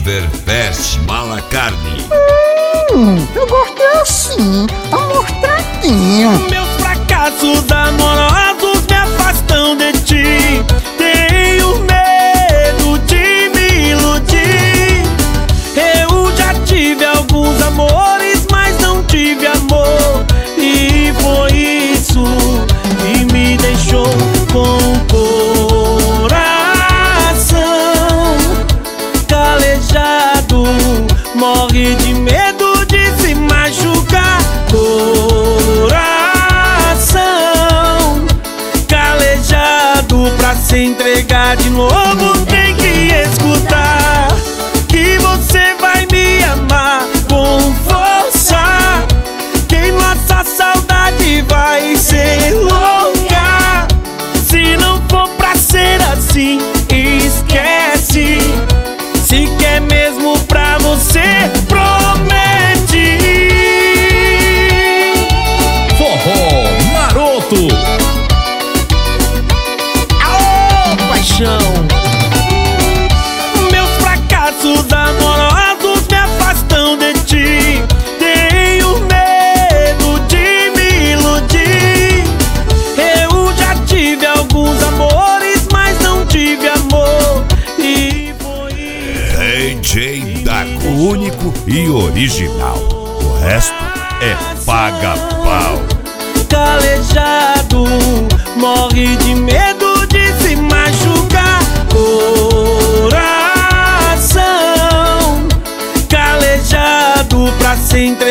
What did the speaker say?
Riverfest Malacarne. Eu gosto assim, amostradinho. Meus fracassos amorosos me afastam de ti. Tenho medo de me iludir. Eu já tive alguns amores, mas não tive amor. E foi isso que me deixou com o coração calejado. Morre de medo de se machucar. Coração calejado, pra se entregar de novo tem que escutar que você vai me amar com força, que nossa saudade vai ser louca. Se não for pra ser assim, esquece. Se quer mesmo pra você, promete. Forró Maroto. Aô, paixão. Meus fracassos amorosos me afastam de ti. Tenho medo de me iludir. Eu já tive alguns amores, mas não tive amor. E foi DJ Dago, único e original. O resto é paga-pau. calejado, morre de medo de se machucar. Coração calejado, pra se entregar